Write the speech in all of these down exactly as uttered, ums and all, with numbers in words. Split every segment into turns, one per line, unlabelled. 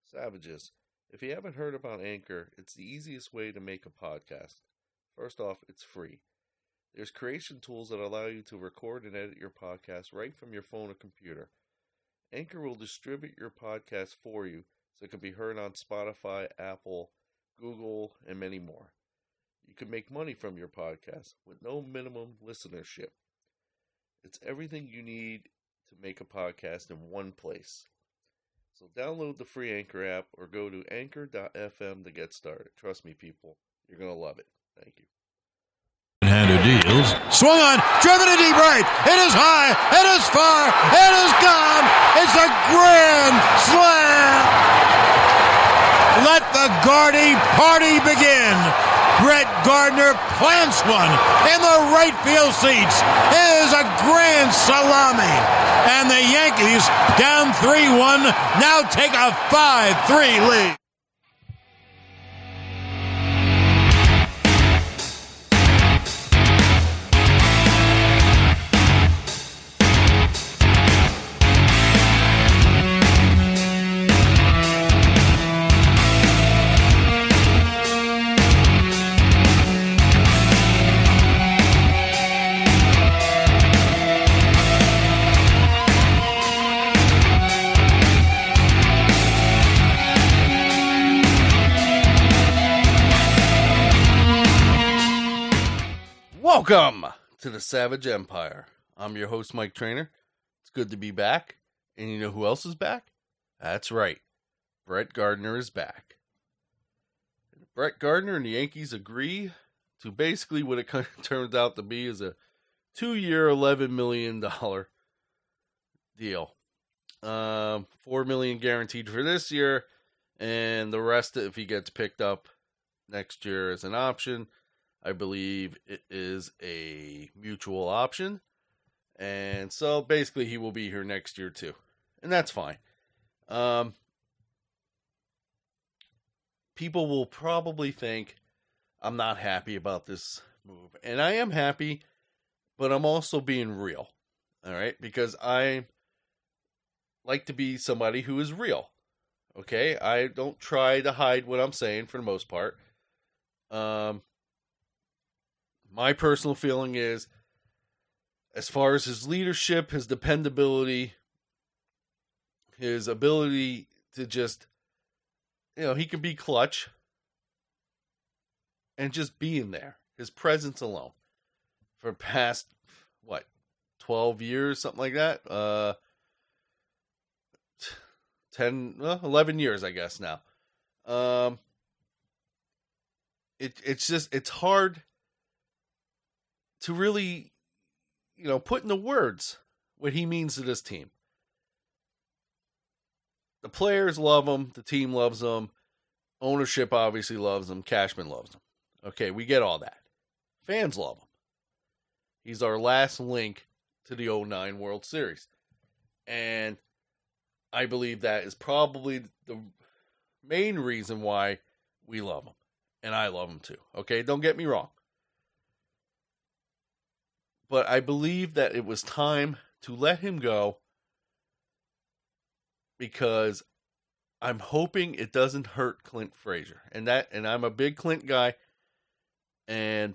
Savages, if you haven't heard about Anchor, it's the easiest way to make a podcast. First off, it's free. There's creation tools that allow you to record and edit your podcast right from your phone or computer. Anchor will distribute your podcast for you so it can be heard on Spotify, Apple, Google, and many more. You can make money from your podcast with no minimum listenership. It's everything you need to make a podcast in one place. So download the free Anchor app or go to anchor dot f m to get started. Trust me, people, you're going to love it. Thank you.
Hander deals. Swung on, driven to deep right. It is high, it is far, it is gone. It's a grand slam. Let the Gardy party begin. Brett Gardner plants one in the right field seats. It is a grand salami. And the Yankees, down three one, now take a five three lead.
Welcome to the Savage Empire. I'm your host, Mike Trainer. It's good to be back. And you know who else is back? That's right. Brett Gardner is back. Brett Gardner and the Yankees agree to basically what it kind of turns out to be is a two-year, eleven million dollars deal. Um, four million dollars guaranteed for this year, and the rest if he gets picked up next year as an option. I believe it is a mutual option. And so basically he will be here next year too. And that's fine. Um, people will probably think I'm not happy about this move. And I am happy, but I'm also being real. All right? Because I like to be somebody who is real. Okay? I don't try to hide what I'm saying for the most part. Um... My personal feeling is, as far as his leadership, his dependability, his ability to just, you know, he can be clutch and just being there, his presence alone for past, what, twelve years, something like that? Uh, ten, well, eleven years, I guess now. Um, it It's just, it's hard to really, you know, put into words what he means to this team. The players love him. The team loves him. Ownership obviously loves him. Cashman loves him. Okay, we get all that. Fans love him. He's our last link to the oh nine World Series. And I believe that is probably the main reason why we love him. And I love him too. Okay, don't get me wrong. But I believe that it was time to let him go because I'm hoping it doesn't hurt Clint Frazier. And that and I'm a big Clint guy. And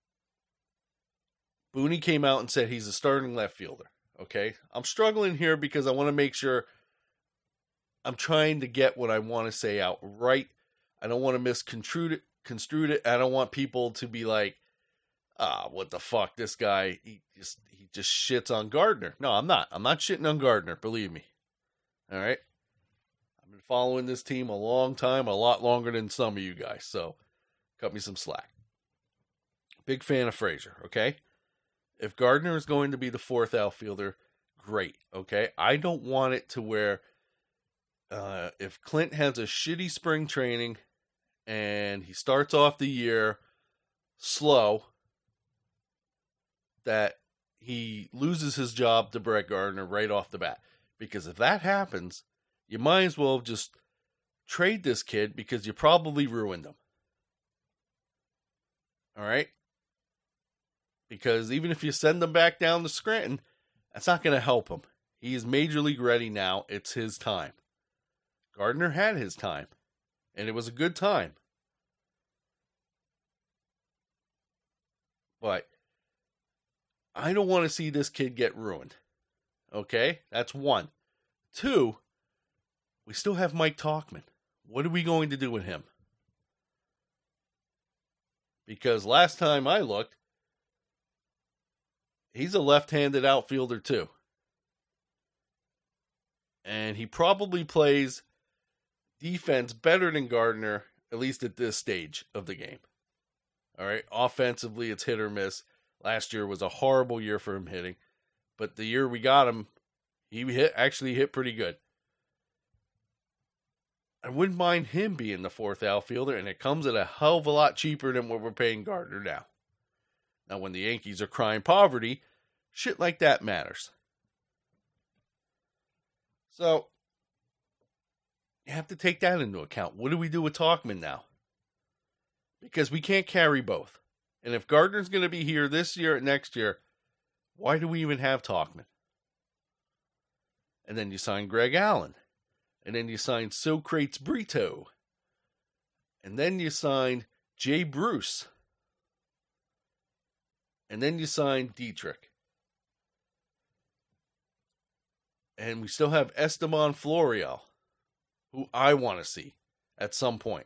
Booney came out and said he's a starting left fielder. Okay? I'm struggling here because I want to make sure I'm trying to get what I want to say out right. I don't want to misconstrue it, construe it. I don't want people to be like, ah, what the fuck, this guy, he just he just shits on Gardner. No, I'm not. I'm not shitting on Gardner, believe me. All right? I've been following this team a long time, a lot longer than some of you guys, so cut me some slack. Big fan of Frazier, okay? If Gardner is going to be the fourth outfielder, great, okay? I don't want it to where uh, if Clint has a shitty spring training and he starts off the year slow, that he loses his job to Brett Gardner right off the bat. Because if that happens, you might as well just trade this kid because you probably ruined him. All right? Because even if you send him back down to Scranton, that's not going to help him. He is major league ready now. It's his time. Gardner had his time, and it was a good time. But I don't want to see this kid get ruined. Okay? That's one. Two, we still have Mike Tauchman. What are we going to do with him? Because last time I looked, he's a left-handed outfielder too. And he probably plays defense better than Gardner, at least at this stage of the game. All right, offensively, it's hit or miss. Last year was a horrible year for him hitting. But the year we got him, he hit actually hit pretty good. I wouldn't mind him being the fourth outfielder, and it comes at a hell of a lot cheaper than what we're paying Gardner now. Now, when the Yankees are crying poverty, shit like that matters. So, you have to take that into account. What do we do with Tauchman now? Because we can't carry both. And if Gardner's going to be here this year and next year, why do we even have Tauchman? And then you sign Greg Allen. And then you signed Socrates Brito. And then you signed Jay Bruce. And then you signed Dietrich. And we still have Esteban Florial, who I want to see at some point.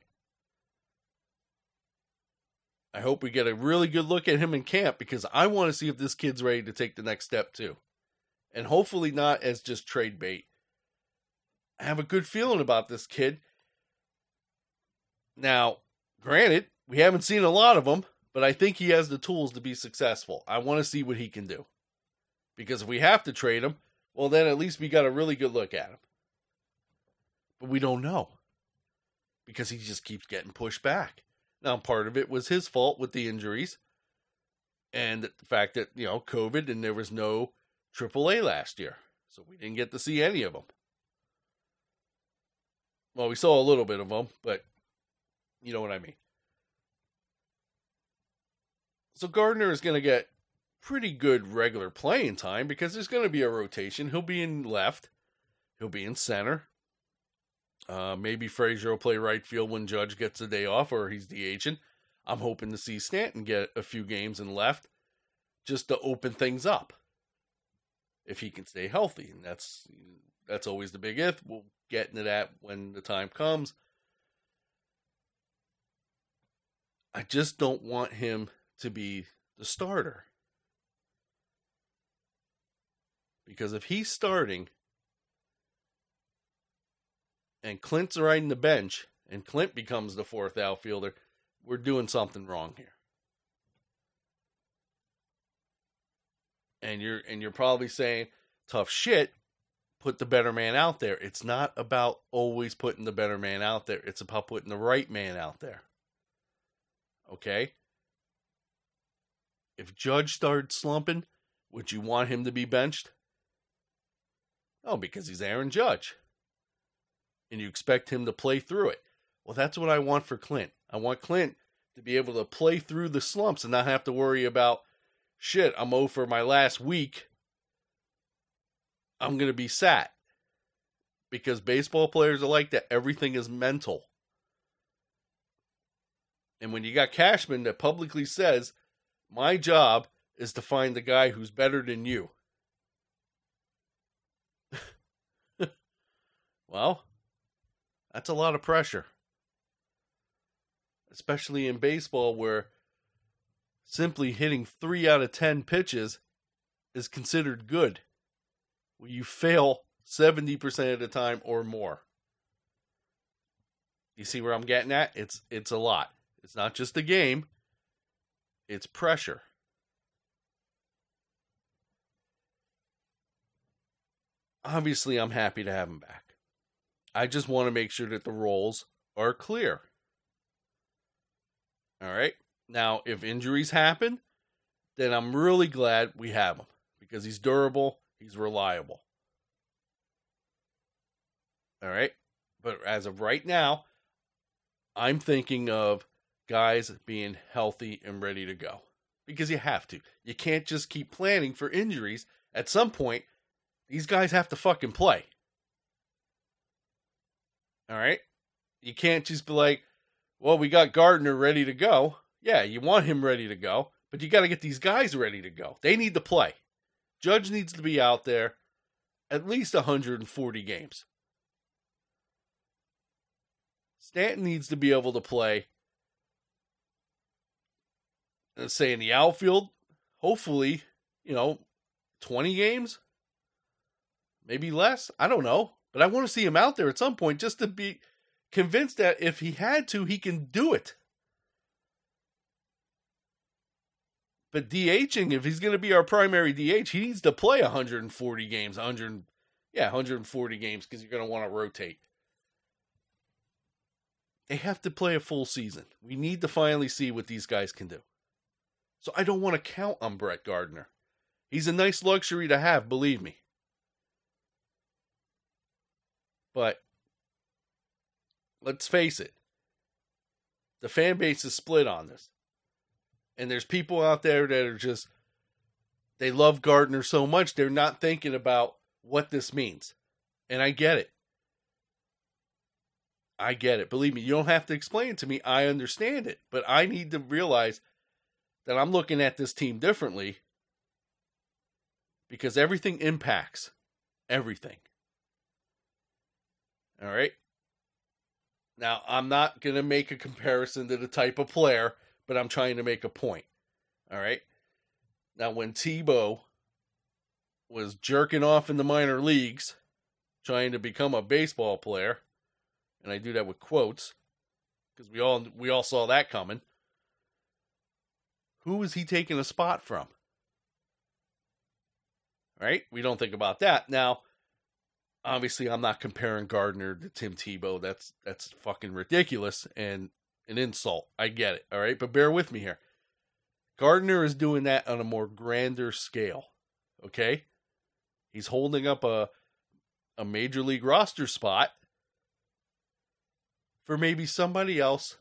I hope we get a really good look at him in camp, because I want to see if this kid's ready to take the next step too. And hopefully not as just trade bait. I have a good feeling about this kid. Now, granted, we haven't seen a lot of him, but I think he has the tools to be successful. I want to see what he can do. Because if we have to trade him, well, then at least we got a really good look at him. But we don't know. Because he just keeps getting pushed back. Now, part of it was his fault with the injuries. And the fact that, you know, COVID, and there was no triple A last year. So we didn't get to see any of them. Well, we saw a little bit of them, but you know what I mean. So Gardner is going to get pretty good regular playing time, because there's going to be a rotation. He'll be in left. He'll be in center. Uh, maybe Frazier will play right field when Judge gets a day off, or he's the agent. I'm hoping to see Stanton get a few games in left, just to open things up. If he can stay healthy. And that's that's always the big if. We'll get into that when the time comes. I just don't want him to be the starter. Because if he's starting and Clint's riding the bench and Clint becomes the fourth outfielder, we're doing something wrong here. And you're and you're probably saying, tough shit, put the better man out there. It's not about always putting the better man out there. It's about putting the right man out there. Okay? If Judge started slumping, would you want him to be benched? No, because he's Aaron Judge. And you expect him to play through it. Well, that's what I want for Clint. I want Clint to be able to play through the slumps and not have to worry about, shit, I'm over for my last week. I'm going to be sat. Because baseball players are like that. Everything is mental. And when you got Cashman that publicly says, my job is to find the guy who's better than you. Well, that's a lot of pressure. Especially in baseball, where simply hitting three out of ten pitches is considered good. Where you fail seventy percent of the time or more. You see where I'm getting at? It's it's a lot. It's not just a game. It's pressure. Obviously, I'm happy to have him back. I just want to make sure that the roles are clear. All right? Now, if injuries happen, then I'm really glad we have him. Because he's durable, he's reliable. All right? But as of right now, I'm thinking of guys being healthy and ready to go. Because you have to. You can't just keep planning for injuries. At some point, these guys have to fucking play. All right? You can't just be like, well, we got Gardner ready to go. Yeah, you want him ready to go, but you got to get these guys ready to go. They need to play. Judge needs to be out there at least one hundred forty games. Stanton needs to be able to play, let's say, in the outfield, hopefully, you know, twenty games, maybe less. I don't know. But I want to see him out there at some point just to be convinced that if he had to, he can do it. But DHing, if he's going to be our primary D H, he needs to play one hundred forty games, one hundred, yeah, one hundred forty games, because you're going to want to rotate. They have to play a full season. We need to finally see what these guys can do. So I don't want to count on Brett Gardner. He's a nice luxury to have, believe me. But let's face it, the fan base is split on this. And there's people out there that are just, they love Gardner so much, they're not thinking about what this means. And I get it. I get it. Believe me, you don't have to explain it to me. I understand it. But I need to realize that I'm looking at this team differently because everything impacts everything. All right? Now, I'm not going to make a comparison to the type of player, but I'm trying to make a point. All right? Now, when Tebow was jerking off in the minor leagues, trying to become a baseball player, and I do that with quotes, because we all we all saw that coming, who was he taking a spot from? Right? We don't think about that. Now, obviously, I'm not comparing Gardner to Tim Tebow. That's that's fucking ridiculous and an insult. I get it, all right? But bear with me here. Gardner is doing that on a more grander scale, okay? He's holding up a, a major league roster spot for maybe somebody else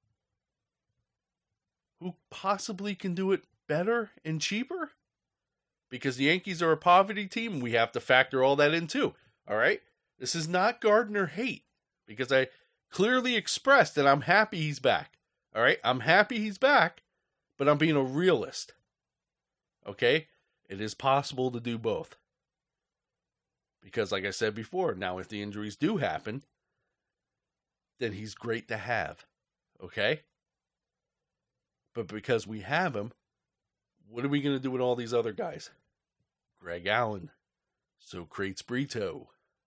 who possibly can do it better and cheaper, because the Yankees are a poverty team, and we have to factor all that in too. All right? This is not Gardner hate, because I clearly expressed that I'm happy he's back. All right? I'm happy he's back, but I'm being a realist. Okay? It is possible to do both. Because like I said before, now if the injuries do happen, then he's great to have. Okay? But because we have him, what are we going to do with all these other guys? Greg Allen, Socrates Brito,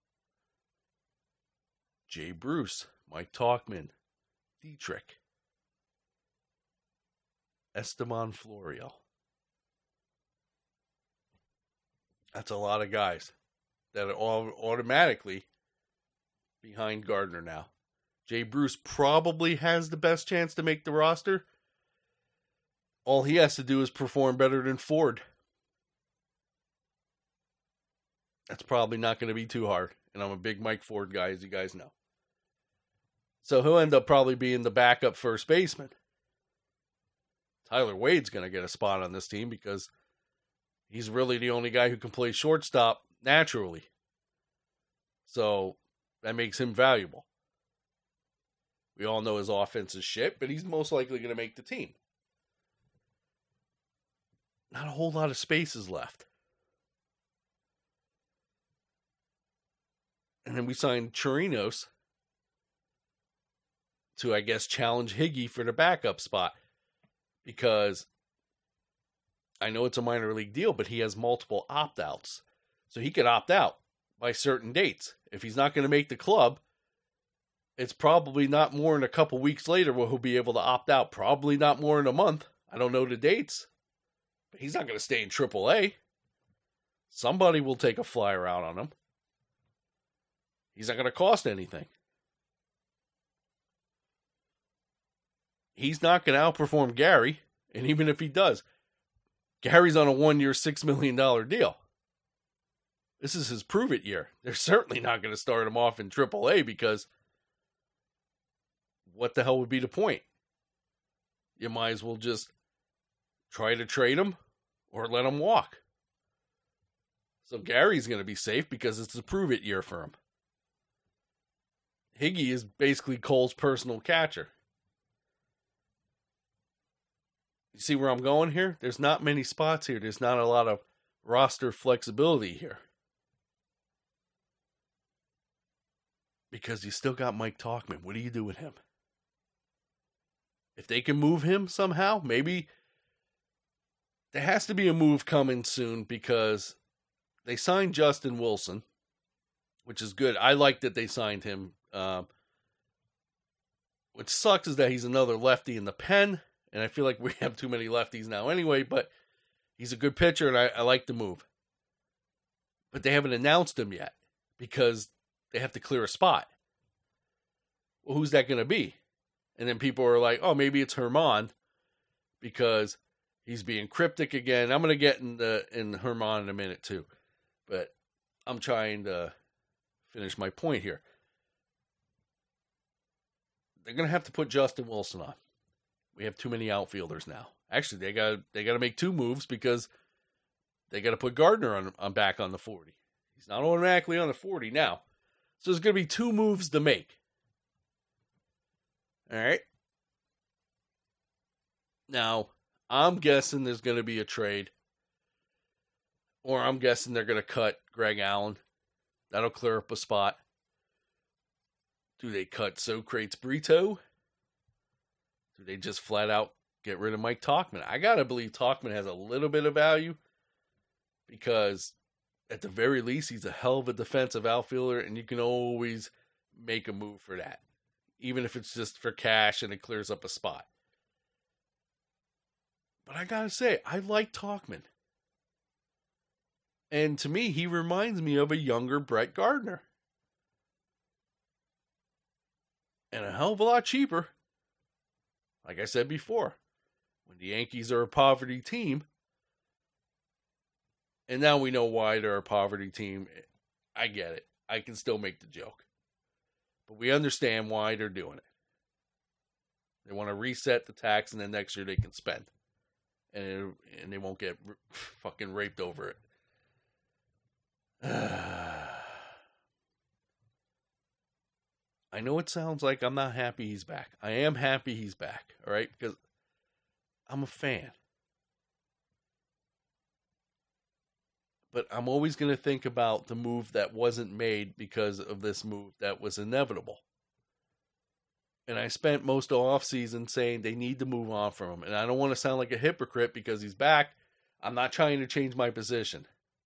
Jay Bruce, Mike Tauchman, Dietrich, Esteban Florial. That's a lot of guys that are all automatically behind Gardner now. Jay Bruce probably has the best chance to make the roster. All he has to do is perform better than Ford. That's probably not going to be too hard. And I'm a big Mike Ford guy, as you guys know. So he'll end up probably being the backup first baseman. Tyler Wade's going to get a spot on this team because he's really the only guy who can play shortstop naturally. So that makes him valuable. We all know his offense is shit, but he's most likely going to make the team. Not a whole lot of spaces left. And then we signed Chirinos to, I guess, challenge Higgy for the backup spot. Because I know it's a minor league deal, but he has multiple opt-outs. So he could opt out by certain dates. If he's not going to make the club, it's probably not more than a couple weeks later where he'll be able to opt out. Probably not more than a month. I don't know the dates. But he's not going to stay in triple A. Somebody will take a flyer out on him. He's not going to cost anything. He's not going to outperform Gary. And even if he does, Gary's on a one-year, six million dollars deal. This is his prove-it year. They're certainly not going to start him off in triple A because what the hell would be the point? You might as well just try to trade him or let him walk. So Gary's going to be safe because it's a prove-it year for him. Higgy is basically Cole's personal catcher. You see where I'm going here? There's not many spots here. There's not a lot of roster flexibility here. Because you still got Mike Tauchman. What do you do with him? If they can move him somehow, maybe there has to be a move coming soon because they signed Justin Wilson, which is good. I like that they signed him. Um, what sucks is that he's another lefty in the pen, and I feel like we have too many lefties now anyway, but he's a good pitcher, and I, I like the move. But they haven't announced him yet because they have to clear a spot. Well, who's that going to be? And then people are like, oh, maybe it's Germán because he's being cryptic again. I'm going to get in, the, in Germán in a minute too. But I'm trying to finish my point here. They're going to have to put Justin Wilson on. We have too many outfielders now. Actually, they got they got to make two moves because they got to put Gardner on, on back on the forty. He's not automatically on the forty now. So there's going to be two moves to make. All right. Now, I'm guessing there's going to be a trade. Or I'm guessing they're going to cut Greg Allen. That'll clear up a spot. Do they cut Socrates Brito? Do they just flat out get rid of Mike Tauchman? I got to believe Tauchman has a little bit of value because at the very least, he's a hell of a defensive outfielder, and you can always make a move for that, even if it's just for cash and it clears up a spot. But I got to say, I like Tauchman. And to me, he reminds me of a younger Brett Gardner. And a hell of a lot cheaper. Like I said before, when the Yankees are a poverty team, and now we know why they're a poverty team. I get it. I can still make the joke. But we understand why they're doing it. They want to reset the tax, and then next year they can spend. And, it, and they won't get r- fucking raped over it. I know it sounds like I'm not happy he's back. I am happy he's back, all right? Because I'm a fan. But I'm always going to think about the move that wasn't made because of this move that was inevitable. And I spent most of offseason saying they need to move on from him. And I don't want to sound like a hypocrite because he's back. I'm not trying to change my position.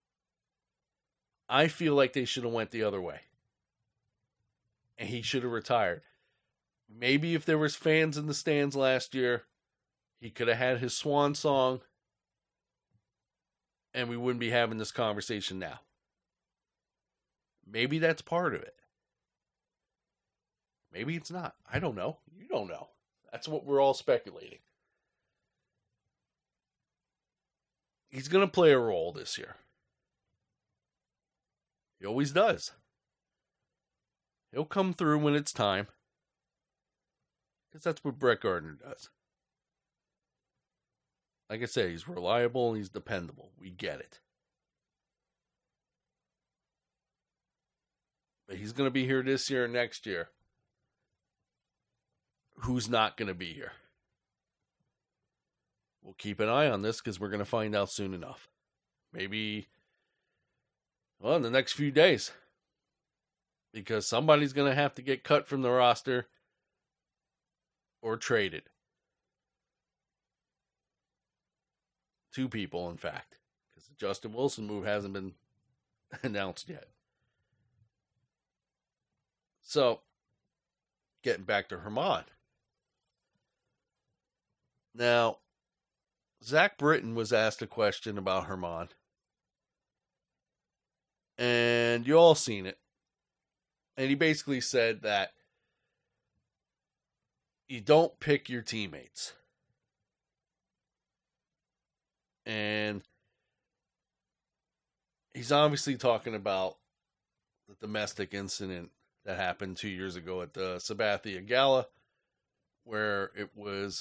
I feel like they should have went the other way. And he should have retired. Maybe if there was fans in the stands last year, he could have had his swan song, and we wouldn't be having this conversation now. Maybe that's part of it. Maybe it's not. I don't know. You don't know. That's what we're all speculating. He's going to play a role this year. He always does. He'll come through when it's time. Because that's what Brett Gardner does. Like I said, he's reliable and he's dependable. We get it. But he's going to be here this year and next year. Who's not going to be here? We'll keep an eye on this because we're going to find out soon enough. Maybe, well, in the next few days. Because somebody's going to have to get cut from the roster or traded. Two people, in fact. Because the Justin Wilson move hasn't been announced yet. So, getting back to Germán. Now, Zach Britton was asked a question about Germán. And you all seen it. And he basically said that you don't pick your teammates. And he's obviously talking about the domestic incident that happened two years ago at the Sabathia Gala, where it was,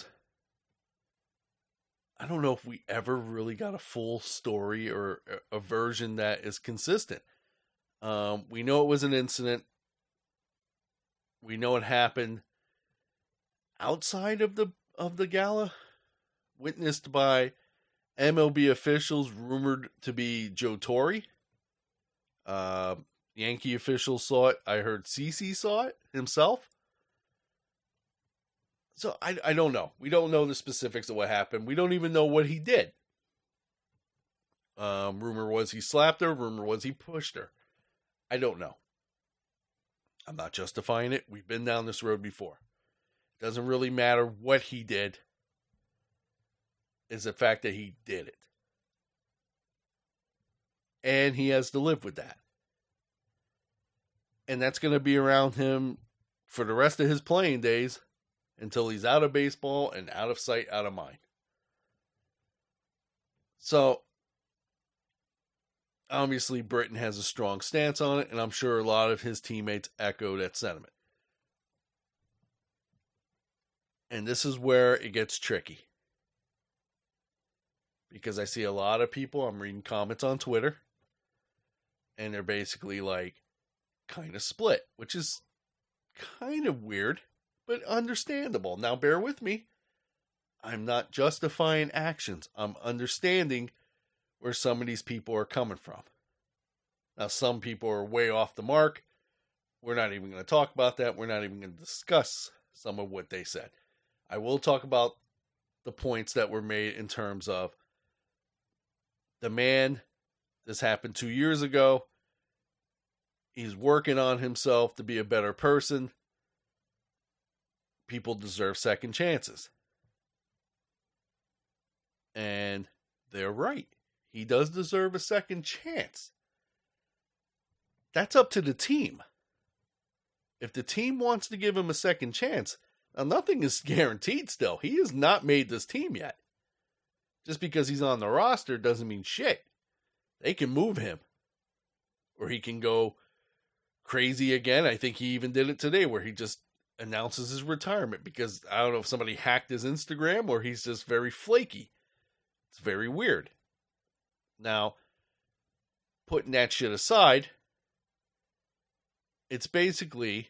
I don't know if we ever really got a full story or a version that is consistent. Um, we know it was an incident We know it happened outside of the of the gala, witnessed by M L B officials rumored to be Joe Torre. Uh, Yankee officials saw it. I heard CeCe saw it himself. So I, I don't know. We don't know the specifics of what happened. We don't even know what he did. Um, rumor was he slapped her. Rumor was he pushed her. I don't know. I'm not justifying it. We've been down this road before. It doesn't really matter what he did. It's the fact that he did it. And he has to live with that. And that's going to be around him for the rest of his playing days until he's out of baseball and out of sight, out of mind. So, obviously, Britton has a strong stance on it, and I'm sure a lot of his teammates echo that sentiment. And this is where it gets tricky. Because I see a lot of people, I'm reading comments on Twitter, and they're basically like, kind of split, which is kind of weird, but understandable. Now, bear with me. I'm not justifying actions. I'm understanding where some of these people are coming from. Now, some people are way off the mark. We're not even going to talk about that. We're not even going to discuss some of what they said. I will talk about the points that were made in terms of the man, this happened two years ago. He's working on himself to be a better person. People deserve second chances. And they're right. He does deserve a second chance. That's up to the team. If the team wants to give him a second chance, now nothing is guaranteed still. He has not made this team yet. Just because he's on the roster doesn't mean shit. They can move him. Or he can go crazy again. I think he even did it today where he just announces his retirement because I don't know if somebody hacked his Instagram or he's just very flaky. It's very weird. Now, putting that shit aside, it's basically,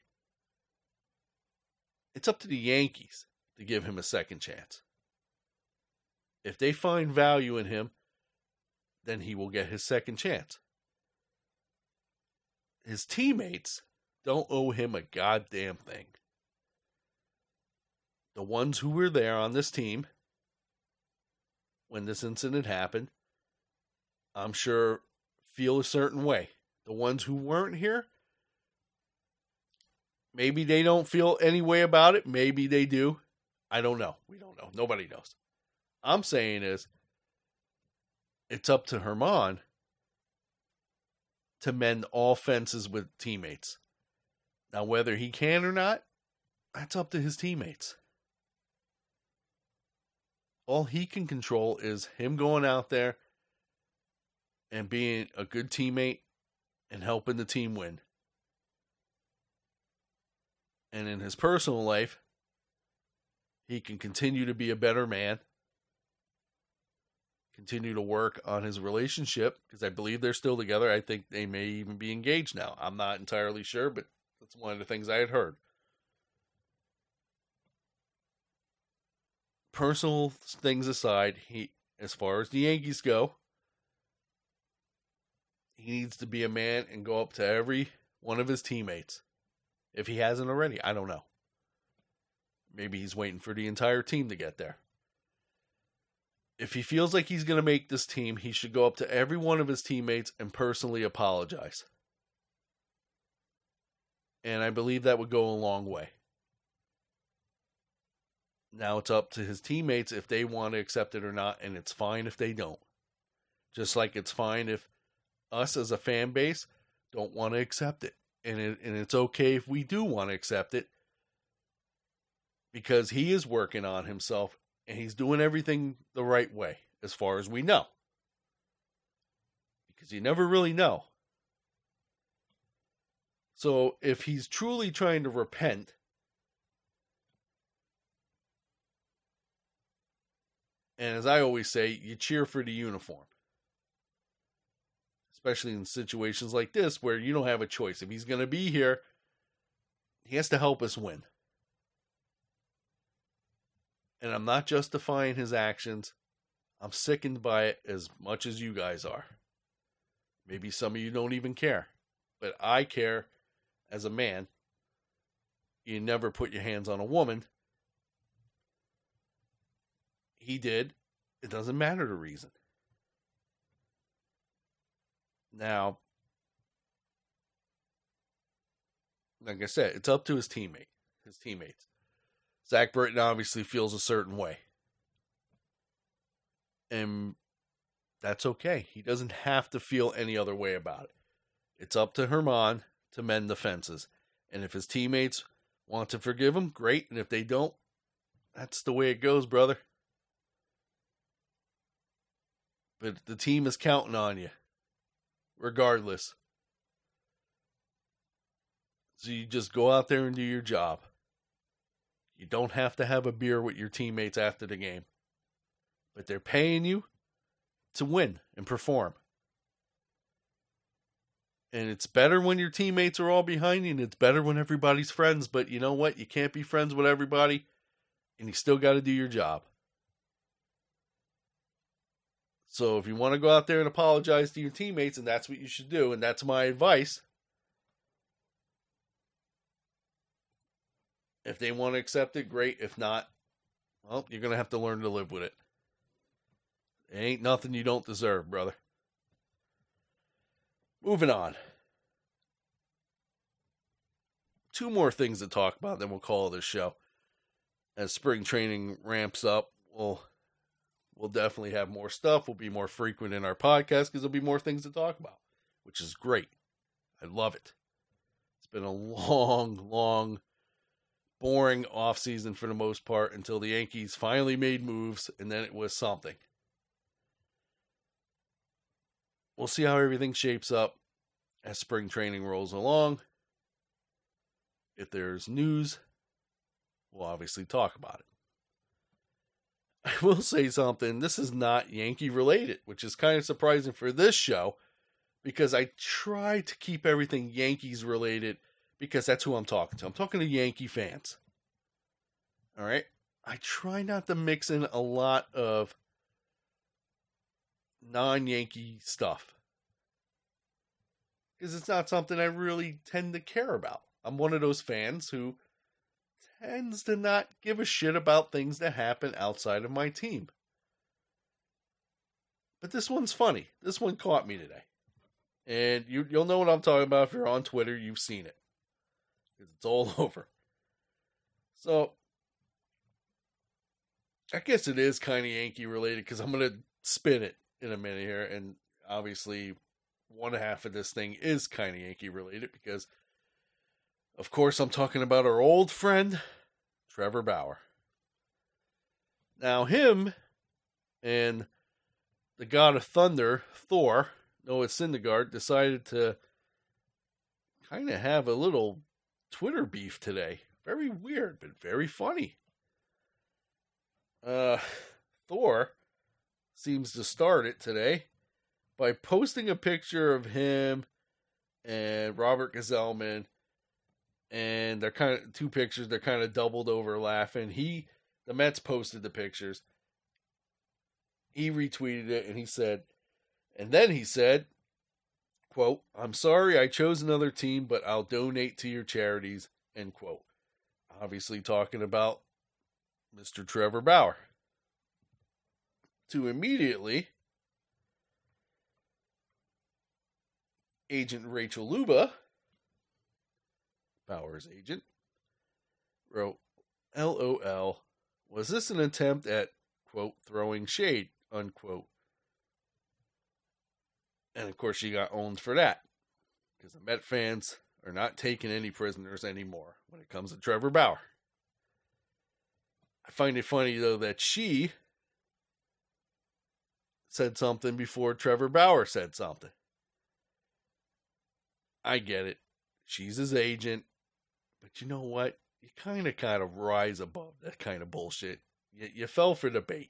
it's up to the Yankees to give him a second chance. If they find value in him, then he will get his second chance. His teammates don't owe him a goddamn thing. The ones who were there on this team when this incident happened, I'm sure feel a certain way. The ones who weren't here, maybe they don't feel any way about it. Maybe they do. I don't know. We don't know. Nobody knows. I'm saying is, it's up to Germán to mend all fences with teammates. Now, whether he can or not, that's up to his teammates. All he can control is him going out there and being a good teammate and helping the team win. And in his personal life, he can continue to be a better man, continue to work on his relationship, because I believe they're still together. I think they may even be engaged now. I'm not entirely sure, but that's one of the things I had heard. Personal things aside, he, as far as the Yankees go, he needs to be a man and go up to every one of his teammates. If he hasn't already, I don't know. Maybe he's waiting for the entire team to get there. If he feels like he's going to make this team, he should go up to every one of his teammates and personally apologize. And I believe that would go a long way. Now it's up to his teammates if they want to accept it or not, and it's fine if they don't. Just like it's fine if us as a fan base don't want to accept it. And, it, and it's okay if we do want to accept it, because he is working on himself and he's doing everything the right way, as far as we know. Because you never really know. So if he's truly trying to repent, and as I always say, you cheer for the uniform. Especially in situations like this where you don't have a choice. If he's going to be here, He has to help us win. And I'm not justifying his actions. I'm sickened by it as much as you guys are. Maybe some of you don't even care. But I care as a man. You never put your hands on a woman. He did. It doesn't matter the reason. Now, like I said, it's up to his teammate, his teammates. Zach Britton obviously feels a certain way. And that's okay. He doesn't have to feel any other way about it. It's up to Germán to mend the fences. And if his teammates want to forgive him, great. And if they don't, that's the way it goes, brother. But the team is counting on you, regardless. So you just go out there and do your job. You don't have to have a beer with your teammates after the game. But they're paying you to win and perform. And it's better when your teammates are all behind you, and it's better when everybody's friends. But you know what? You can't be friends with everybody, and you still got to do your job. So if you want to go out there and apologize to your teammates, and that's what you should do, and that's my advice. If they want to accept it, great. If not, well, you're going to have to learn to live with it. It ain't nothing you don't deserve, brother. Moving on. Two more things to talk about, then we'll call this show. As spring training ramps up, we'll, we'll definitely have more stuff. We'll be more frequent in our podcast because there'll be more things to talk about, which is great. I love it. It's been a long, long, boring offseason for the most part until the Yankees finally made moves, and then it was something. We'll see how everything shapes up as spring training rolls along. If there's news, we'll obviously talk about it. I will say something. This is not Yankee related, which is kind of surprising for this show because I try to keep everything Yankees related because that's who I'm talking to. I'm talking to Yankee fans. All right? I try not to mix in a lot of non-Yankee stuff because it's not something I really tend to care about. I'm one of those fans who tends to not give a shit about things that happen outside of my team. But this one's funny. This one caught me today. And you, you'll know what I'm talking about if you're on Twitter. You've seen it. Because it's all over. So, I guess it is kind of Yankee related because I'm going to spin it in a minute here. And obviously, one half of this thing is kind of Yankee related because, of course, I'm talking about our old friend, Trevor Bauer. Now, him and the god of thunder, Thor, Noah Syndergaard, decided to kind of have a little Twitter beef today. Very weird, but very funny. Uh, Thor seems to start it today by posting a picture of him and Robert Gsellman, and they're kind of two pictures. They're kind of doubled over laughing. He, the Mets, posted the pictures. He retweeted it, and he said, and then he said, quote, "I'm sorry I chose another team, but I'll donate to your charities," end quote. Obviously talking about Mister Trevor Bauer. To immediately, Agent Rachel Luba, Bauer's agent, wrote, L O L, was this an attempt at, quote, throwing shade, unquote? And of course she got owned for that. Because the Met fans are not taking any prisoners anymore when it comes to Trevor Bauer. I find it funny, though, that she said something before Trevor Bauer said something. I get it. She's his agent. But you know what? You kind of kind of rise above that kind of bullshit. You, you fell for the bait.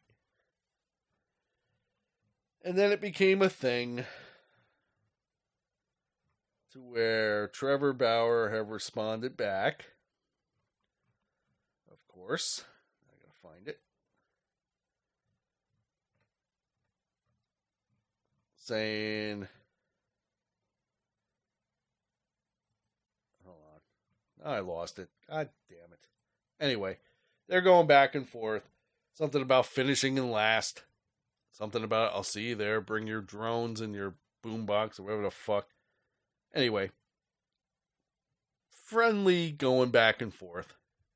And then it became a thing to where Trevor Bauer have responded back of course. I gotta find it. Saying, hold on. I lost it. God damn it. Anyway, they're going back and forth. Something about finishing in last. Something about, I'll see you there. Bring your drones and your boombox or whatever the fuck. Anyway, friendly going back and forth.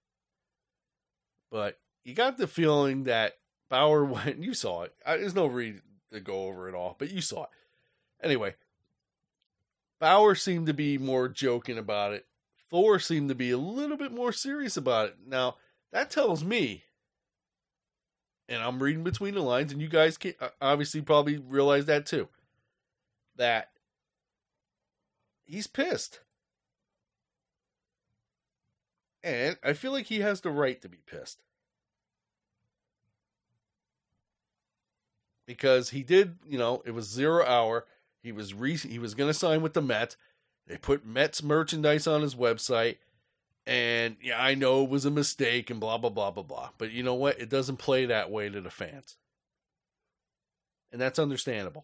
But you got the feeling that Bauer went, you saw it. I, there's no reason to go over it all, but you saw it. Anyway, Bauer seemed to be more joking about it. Thor seemed to be a little bit more serious about it. Now, that tells me, and I'm reading between the lines, and you guys can obviously probably realize that too, that he's pissed. And I feel like he has the right to be pissed. Because he did, you know, it was zero hour. He was re- he was going to sign with the Mets. They put Mets merchandise on his website. And, yeah, I know it was a mistake and blah, blah, blah, blah, blah. But you know what? It doesn't play that way to the fans. And that's understandable.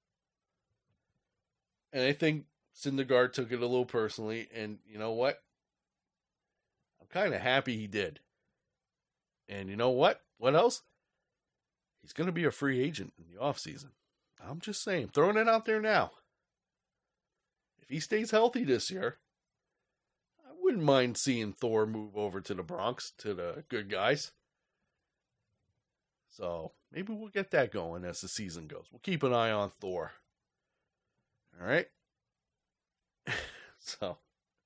And I think Syndergaard took it a little personally. And you know what? I'm kind of happy he did. And you know what? What else? He's going to be a free agent in the offseason. I'm just saying, throwing it out there now. If he stays healthy this year, I wouldn't mind seeing Thor move over to the Bronx, to the good guys. So maybe we'll get that going as the season goes. We'll keep an eye on Thor. All right? So,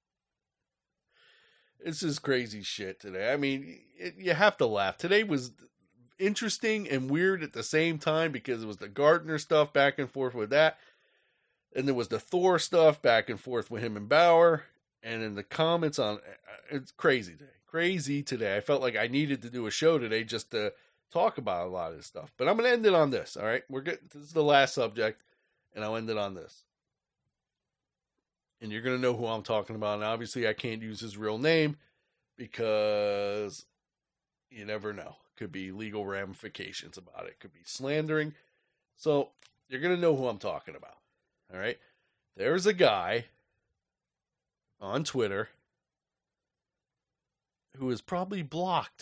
this is crazy shit today. I mean, it, you have to laugh. Today was interesting and weird at the same time because it was the Gardner stuff back and forth with that. And there was the Thor stuff back and forth with him and Bauer. And then the comments on, it's crazy today. Crazy today. I felt like I needed to do a show today just to talk about a lot of this stuff. But I'm going to end it on this, all right? We're getting, this is the last subject, and I'll end it on this. And you're going to know who I'm talking about. And obviously I can't use his real name because you never know. Could be legal ramifications about it. Could be slandering. So you're going to know who I'm talking about. All right. There's a guy on Twitter who is probably blocked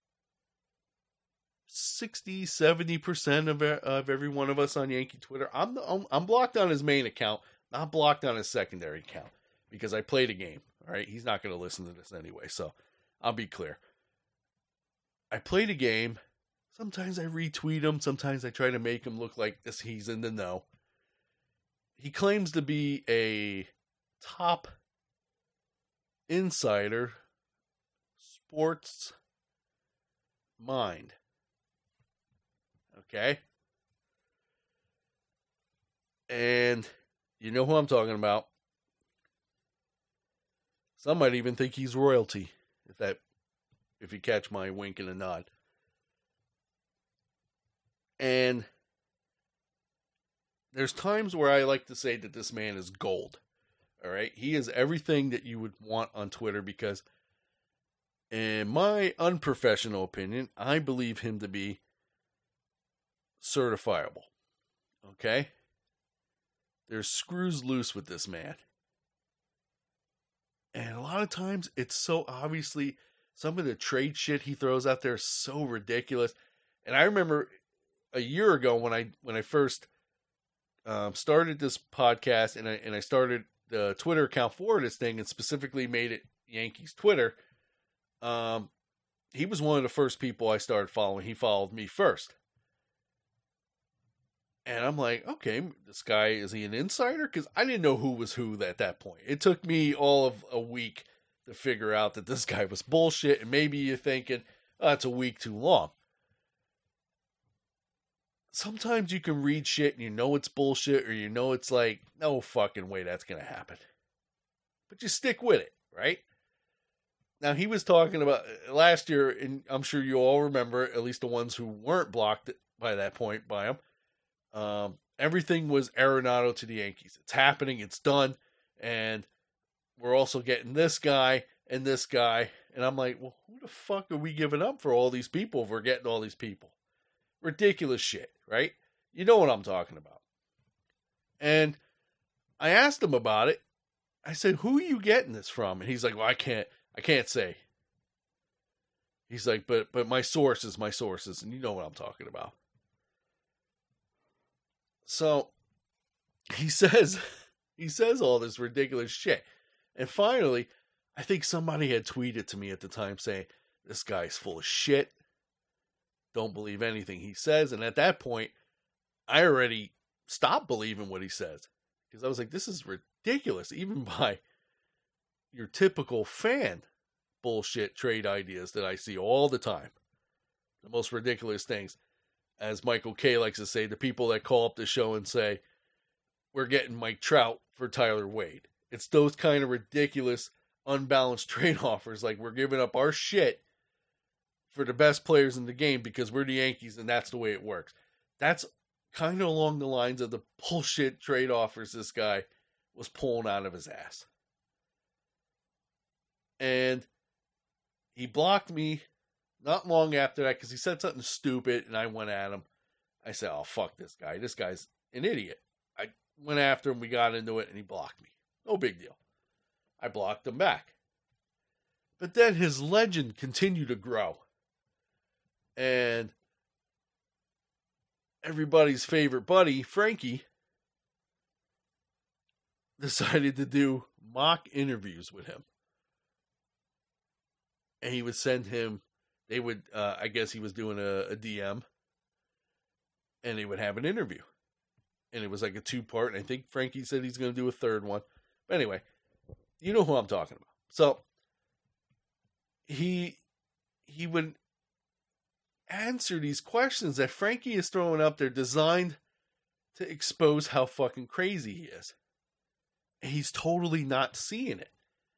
sixty, seventy percent of, of every one of us on Yankee Twitter. I'm, the, I'm, I'm blocked on his main account, not blocked on his secondary account because I played a game. All right. He's not going to listen to this anyway. So I'll be clear. I played a game. Sometimes I retweet him. Sometimes I try to make him look like this. He's in the know. He claims to be a top insider sports mind. Okay? And you know who I'm talking about. Some might even think he's royalty, if that if you catch my wink and a nod. And there's times where I like to say that this man is gold. All right? He is everything that you would want on Twitter because, in my unprofessional opinion, I believe him to be certifiable. Okay? There's screws loose with this man. And a lot of times it's so obviously, some of the trade shit he throws out there is so ridiculous. And I remember a year ago when I when I first um, started this podcast and I and I started the Twitter account for this thing and specifically made it Yankees Twitter. Um, he was one of the first people I started following. He followed me first. And I'm like, okay, this guy, is he an insider? Because I didn't know who was who at that point. It took me all of a week to figure out that this guy was bullshit. And maybe you're thinking, oh, that's a week too long. Sometimes you can read shit and you know it's bullshit or you know it's like, no fucking way that's going to happen. But you stick with it, right? Now, he was talking about last year, and I'm sure you all remember, at least the ones who weren't blocked by that point by him. Um, everything was Arenado to the Yankees. It's happening. It's done. And we're also getting this guy and this guy And I'm like, well, who the fuck are we giving up for all these people if we're getting all these people? Ridiculous shit, right? You know what I'm talking about. And I asked him about it. I said, who are you getting this from? And he's like, well, I can't, I can't say. He's like, but, but my sources, my sources. And you know what I'm talking about. So he says, he says all this ridiculous shit. And finally, I think somebody had tweeted to me at the time saying, this guy's full of shit. Don't believe anything he says. And at that point, I already stopped believing what he says. Because I was like, this is ridiculous. Even by your typical fan bullshit trade ideas that I see all the time. The most ridiculous things. As Michael K likes to say, the people that call up the show and say, we're getting Mike Trout for Tyler Wade. It's those kind of ridiculous, unbalanced trade offers. Like, we're giving up our shit for the best players in the game because we're the Yankees and that's the way it works. That's kind of along the lines of the bullshit trade offers this guy was pulling out of his ass. And he blocked me not long after that because he said something stupid and I went at him. I said, oh, fuck this guy. This guy's an idiot. I went after him. We got into it and he blocked me. No big deal. I blocked him back. But then his legend continued to grow. And everybody's favorite buddy, Frankie, decided to do mock interviews with him. And he would send him, they would, uh, I guess he was doing a, a D M, and they would have an interview. And it was like a two-part, and I think Frankie said he's going to do a third one. But anyway, you know who I'm talking about. So, he, he would answer these questions that Frankie is throwing up there designed to expose how fucking crazy he is. And he's totally not seeing it.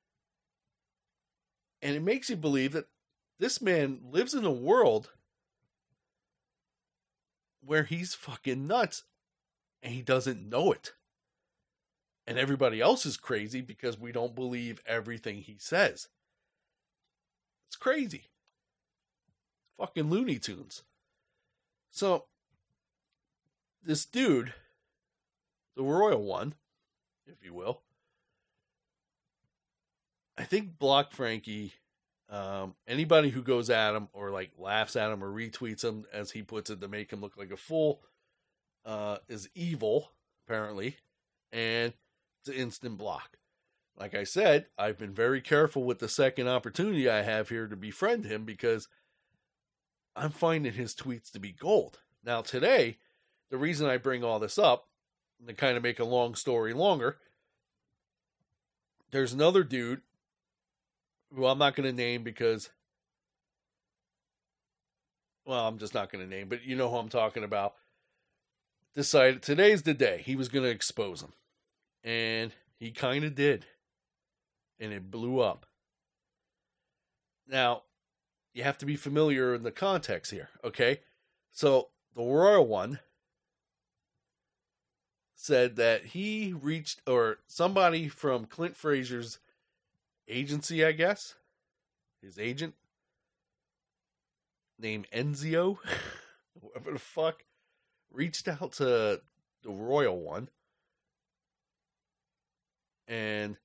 And it makes you believe that this man lives in a world where he's fucking nuts and he doesn't know it. And everybody else is crazy because we don't believe everything he says. It's crazy. Fucking Looney Tunes. So, this dude, the royal one, if you will, I think blocked Frankie. Um, anybody who goes at him or like laughs at him or retweets him, as he puts it, to make him look like a fool, uh, is evil, apparently. And it's an instant block. Like I said, I've been very careful with the second opportunity I have here to befriend him because I'm finding his tweets to be gold. Now today, the reason I bring all this up, to kind of make a long story longer, there's another dude who I'm not going to name because, well, I'm just not going to name, but you know who I'm talking about, decided today's the day he was going to expose him. And he kind of did. And it blew up. Now, you have to be familiar in the context here, okay? So, the royal one said that he reached, or somebody from Clint Frazier's agency, I guess, his agent, named Enzio, whatever the fuck, reached out to the royal one and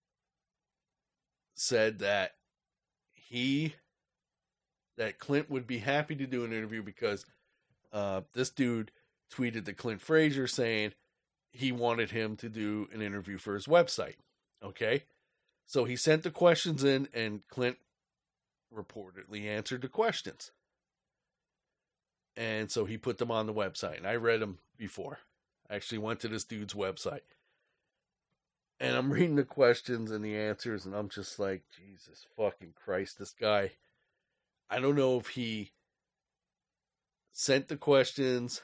said that he, that Clint would be happy to do an interview because uh, this dude tweeted to Clint Frazier saying he wanted him to do an interview for his website. Okay? So he sent the questions in and Clint reportedly answered the questions. And so he put them on the website. And I read them before. I actually went to this dude's website. And I'm reading the questions and the answers, and I'm just like, Jesus fucking Christ, this guy. I don't know if he sent the questions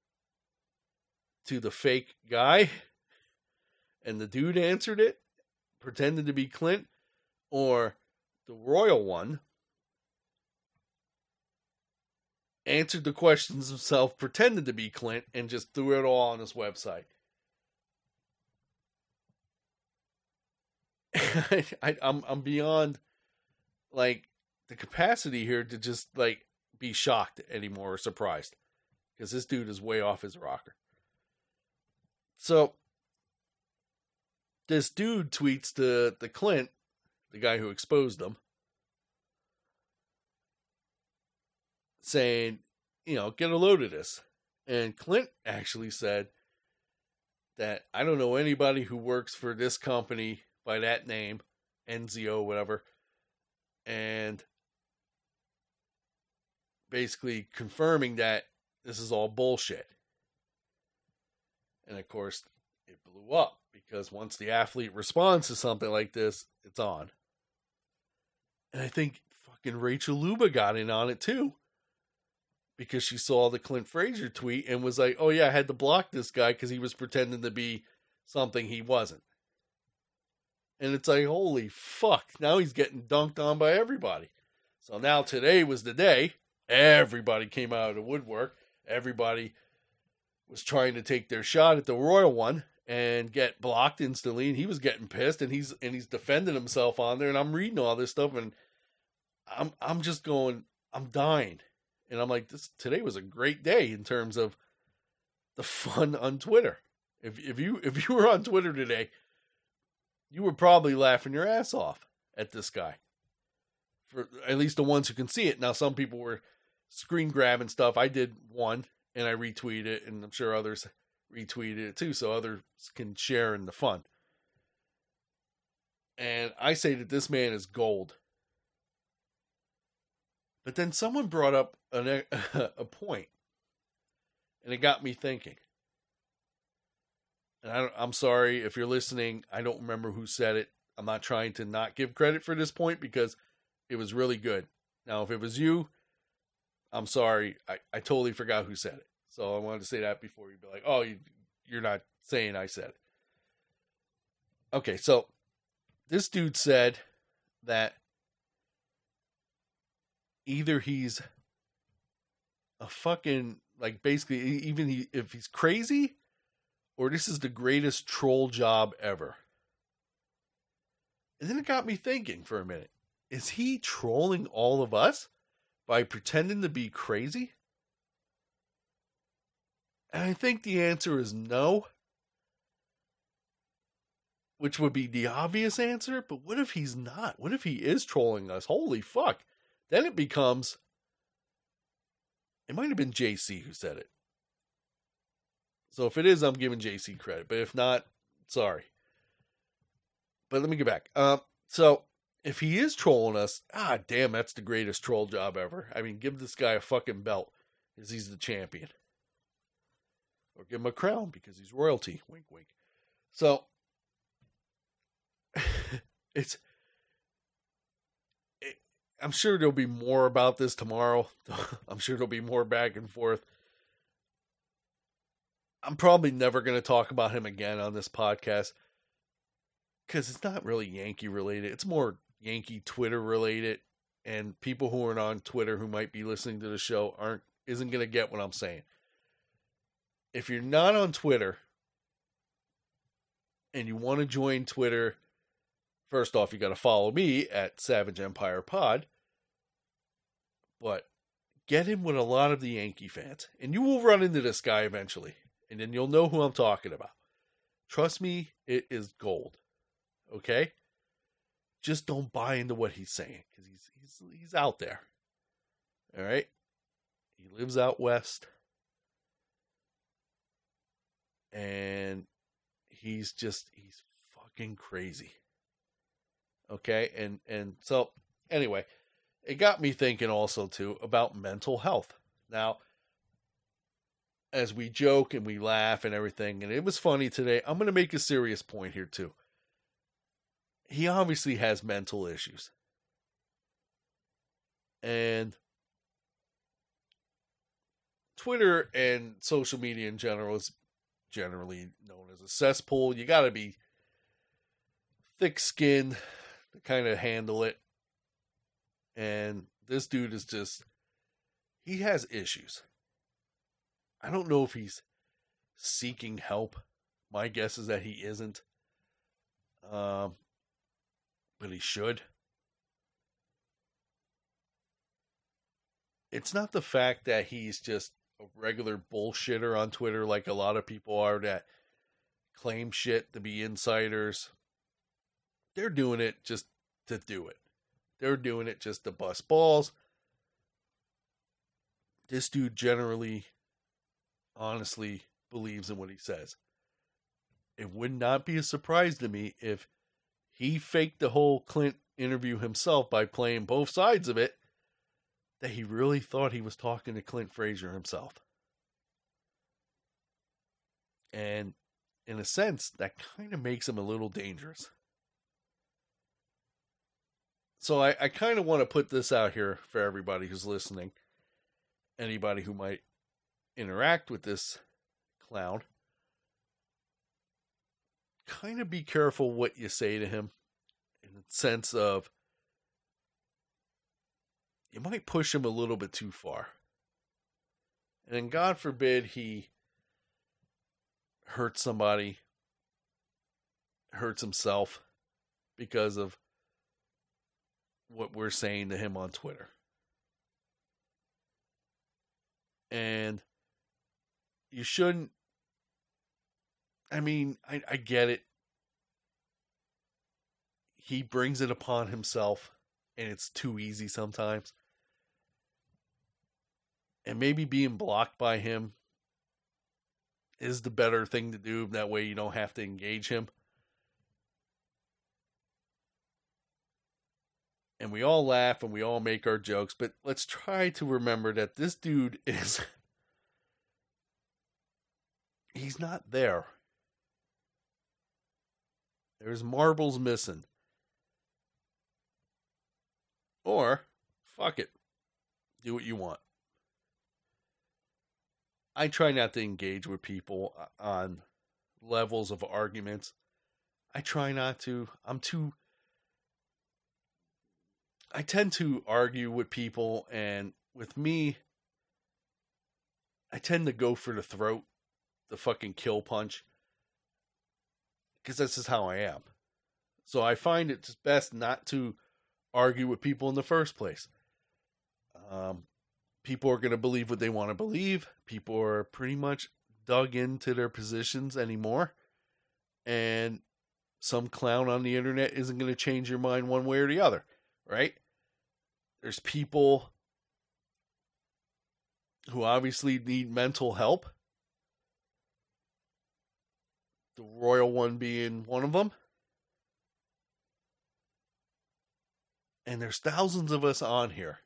to the fake guy, and the dude answered it, pretended to be Clint, or the royal one answered the questions himself, pretended to be Clint, and just threw it all on his website. I, I'm I'm beyond like the capacity here to just like be shocked anymore or surprised, because this dude is way off his rocker. So this dude tweets to the Clint, the guy who exposed them, saying, you know, get a load of this. And Clint actually said that I don't know anybody who works for this company by that name, N Z O, whatever, and basically confirming that this is all bullshit. And of course, it blew up because once the athlete responds to something like this, it's on. And I think fucking Rachel Luba got in on it too, because she saw the Clint Frazier tweet and was like, oh yeah, I had to block this guy because he was pretending to be something he wasn't. And it's like, holy fuck, now he's getting dunked on by everybody. So now today was the day. Everybody came out of the woodwork. Everybody was trying to take their shot at the Royal one and get blocked instantly. And he was getting pissed, and he's and he's defending himself on there. And I'm reading all this stuff, and I'm I'm just going, I'm dying. And I'm like, this today was a great day in terms of the fun on Twitter. If if you if you were on Twitter today, you were probably laughing your ass off at this guy. For at least the ones who can see it. Now, some people were screen grabbing stuff. I did one, and I retweeted it, and I'm sure others retweeted it too, so others can share in the fun. And I say that this man is gold. But then someone brought up an, a point, and it got me thinking. And I don't, I'm sorry if you're listening. I don't remember who said it. I'm not trying to not give credit for this point because it was really good. Now, if it was you, I'm sorry. I, I totally forgot who said it. So I wanted to say that before you'd be like, oh, you, you're not saying I said it. Okay, so this dude said that either he's a fucking, like, basically, even he, if he's crazy, or this is the greatest troll job ever. And then it got me thinking for a minute. Is he trolling all of us by pretending to be crazy? And I think the answer is no. Which would be the obvious answer. But what if he's not? What if he is trolling us? Holy fuck. Then it becomes, it might have been J C who said it. So if it is, I'm giving J C credit. But if not, sorry. But let me get back. Um, so if he is trolling us, ah, damn, that's the greatest troll job ever. I mean, give this guy a fucking belt because he's the champion. Or give him a crown because he's royalty. Wink, wink. So it's, it, I'm sure there'll be more about this tomorrow. I'm sure there'll be more back and forth. I'm probably never going to talk about him again on this podcast because it's not really Yankee related. It's more Yankee Twitter related, and people who aren't on Twitter who might be listening to the show aren't isn't going to get what I'm saying. If you're not on Twitter and you want to join Twitter, first off, you got to follow me at Savage Empire Pod. But get in with a lot of the Yankee fans, and you will run into this guy eventually. And then you'll know who I'm talking about. Trust me, it is gold. Okay? Just don't buy into what he's saying, because he's, he's, he's out there. All right? He lives out west. And he's just, he's fucking crazy. Okay? And, and so, anyway, it got me thinking also, too, about mental health. Now, as we joke and we laugh and everything, and it was funny today, I'm going to make a serious point here too. He obviously has mental issues. And Twitter and social media in general is generally known as a cesspool. You got to be thick-skinned to kind of handle it. And this dude is just, he has issues. I don't know if he's seeking help. My guess is that he isn't. Um, but he should. it's not the fact that he's just a regular bullshitter on Twitter like a lot of people are that claim shit to be insiders. They're doing it just to do it. They're doing it just to bust balls. This dude generally, honestly, believes in what he says. It would not be a surprise to me if he faked the whole Clint interview himself by playing both sides of it, that he really thought he was talking to Clint Frazier himself. And in a sense, that kind of makes him a little dangerous. So I, I kind of want to put this out here for everybody who's listening. Anybody who might interact with this clown. Kind of be careful what you say to him. In the sense of, you might push him a little bit too far. And then God forbid he hurts somebody, hurts himself because of what we're saying to him on Twitter. And you shouldn't, I mean, I, I get it. He brings it upon himself, and it's too easy sometimes. And maybe being blocked by him is the better thing to do. That way you don't have to engage him. And we all laugh and we all make our jokes, but let's try to remember that this dude is, he's not there. There's marbles missing. Or, fuck it. Do what you want. I try not to engage with people on levels of arguments. I try not to. I'm too... I tend to argue with people, and with me, I tend to go for the throat, the fucking kill punch, because this is how I am. So I find it's best not to argue with people in the first place. Um, people are going to believe what they want to believe. People are pretty much dug into their positions anymore. And some clown on the internet isn't going to change your mind one way or the other, right? There's people who obviously need mental help. The royal one being one of them. And there's thousands of us on here.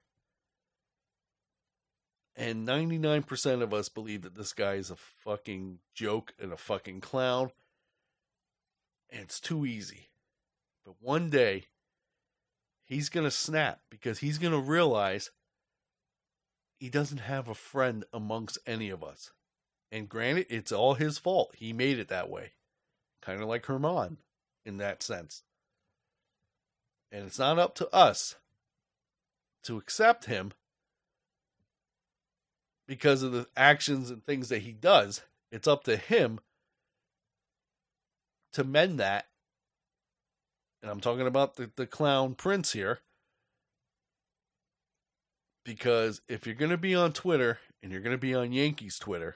And ninety-nine percent of us believe that this guy is a fucking joke and a fucking clown. And it's too easy. But one day, he's going to snap because he's going to realize he doesn't have a friend amongst any of us. And granted, it's all his fault. He made it that way. Kind of like Herman in that sense. And it's not up to us to accept him because of the actions and things that he does. It's up to him to mend that. And I'm talking about the, the clown prince here. Because if you're going to be on Twitter and you're going to be on Yankees Twitter,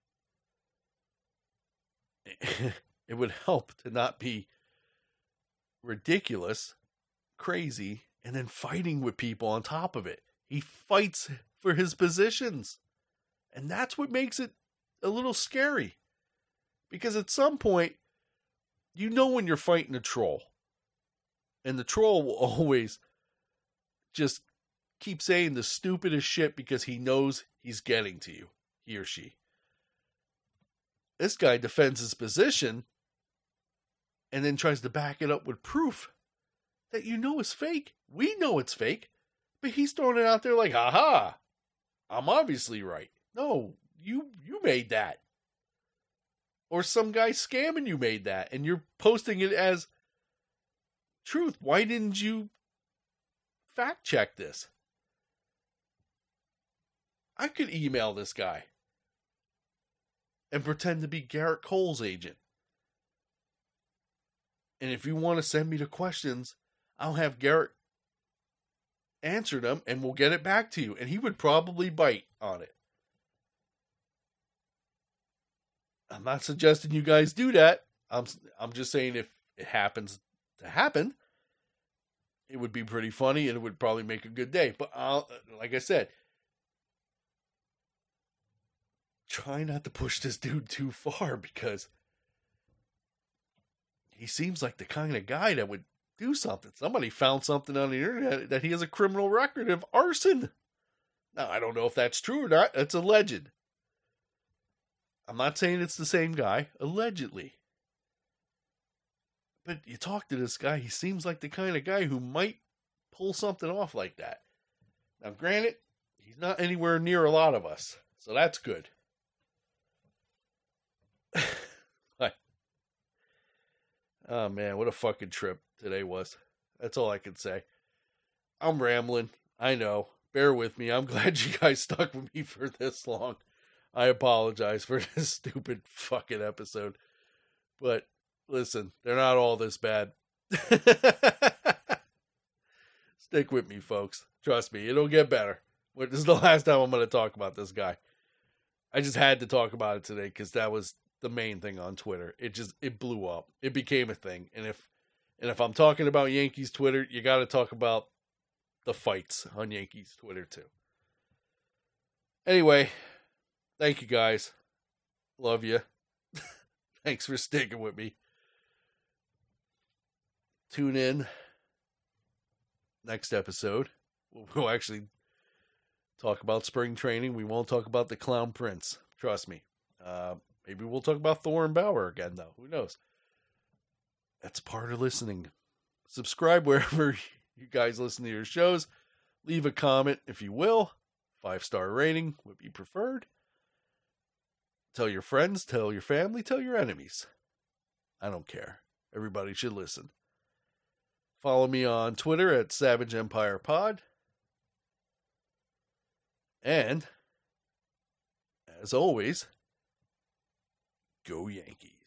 it would help to not be ridiculous, crazy, and then fighting with people on top of it. He fights for his positions. And that's what makes it a little scary. Because at some point, you know when you're fighting a troll. And the troll will always just keep saying the stupidest shit because he knows he's getting to you, he or she. This guy defends his position and then tries to back it up with proof that you know is fake. We know it's fake, but he's throwing it out there like, aha, I'm obviously right. No, you you made that. Or some guy scamming you made that, and you're posting it as truth. Why didn't you fact check this? I could email this guy and pretend to be Garrett Cole's agent. And if you want to send me the questions, I'll have Garrett answer them and we'll get it back to you. And he would probably bite on it. I'm not suggesting you guys do that. I'm I'm just saying if it happens to happen, it would be pretty funny and it would probably make a good day. But I'll, like I said, try not to push this dude too far because he seems like the kind of guy that would do something. Somebody found something on the internet that he has a criminal record of arson. Now, I don't know if that's true or not. That's alleged. I'm not saying it's the same guy. Allegedly. But you talk to this guy, he seems like the kind of guy who might pull something off like that. Now, granted, he's not anywhere near a lot of us. So that's good. But, oh man, what a fucking trip today was. That's all I can say. I'm rambling. I know. Bear with me. I'm glad you guys stuck with me for this long. I apologize for this stupid fucking episode. But listen, they're not all this bad. Stick with me, folks. Trust me, it'll get better. This is the last time I'm going to talk about this guy. I just had to talk about it today because that was the main thing on Twitter. It just, it blew up. It became a thing. And if, and if I'm talking about Yankees Twitter, you got to talk about the fights on Yankees Twitter too. Anyway, thank you guys. Love you. Thanks for sticking with me. Tune in next episode. We'll actually talk about spring training. We won't talk about the Clown Prince. Trust me. Uh, maybe we'll talk about Thor and Bauer again, though. Who knows? That's part of listening. Subscribe wherever you guys listen to your shows. Leave a comment if you will. Five-star rating would be preferred. Tell your friends, tell your family, tell your enemies. I don't care. Everybody should listen. Follow me on Twitter at Savage Empire Pod. And, as always, go Yankees.